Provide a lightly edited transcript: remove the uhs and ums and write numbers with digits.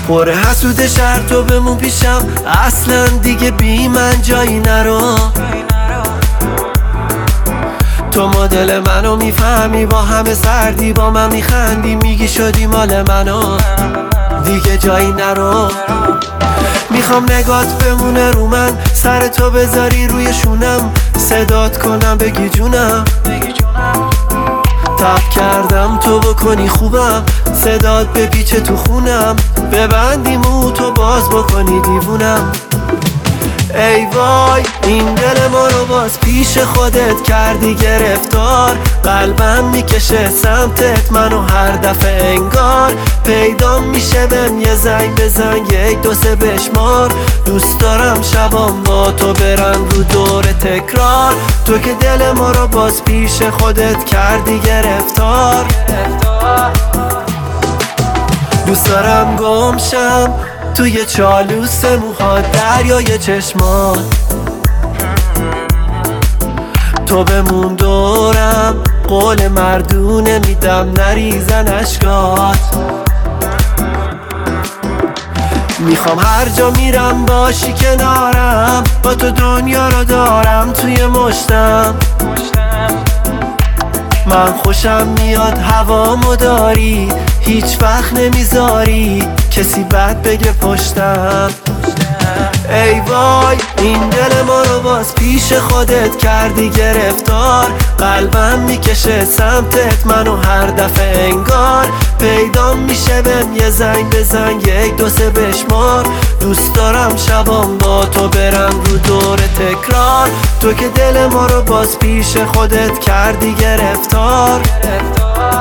پر حسود شهر تو بمون پیشم، اصلا دیگه بی من جایی نرو. تو مدل منو میفهمی، با همه سردی با من میخندی، میگی شدی مال منو دیگه جایی نرو. میخوام نگات بمونه رو من، سر تو بذاری روی شونم، صدات کنم بگی جونم. تب کردم تو بکنی خوبم، صدات بپیچه تو خونم، ببندی مو تو باز بکنی دیوونم. ای وای این دل ما رو باز پیش خودت کردی گرفتار، قلبم میکشه سمتت منو هر دفعه انگار. پیدا میشه بهم یه زنگ بزن، 1 2 3 بشمار. دوست دارم شبام با تو برن رو دور تکرار، تو که دل ما رو باز پیش خودت کردی گرفتار. دوست دارم گمشم توی چالوس موها، دریای چشمات، تو بمون دورم، قول مردونه میدم نریزن اشکات. میخوام هر جا میرم باشی کنارم، با تو دنیا رو دارم توی مشتم. من خوشم میاد هوامو داری، هیچ وقت نمیذاری کسی بد بگه پشتم. ای وای این دل ما رو باز پیش خودت کردی گرفتار، قلبم میکشه سمتت منو هر دفعه انگار. پیدا میشه بهم یه زنگ بزن، 1 2 3 بشمار. دوست دارم شبام با تو برم رو دور تکرار، تو که دل ما رو باز پیش خودت کردی گرفتار.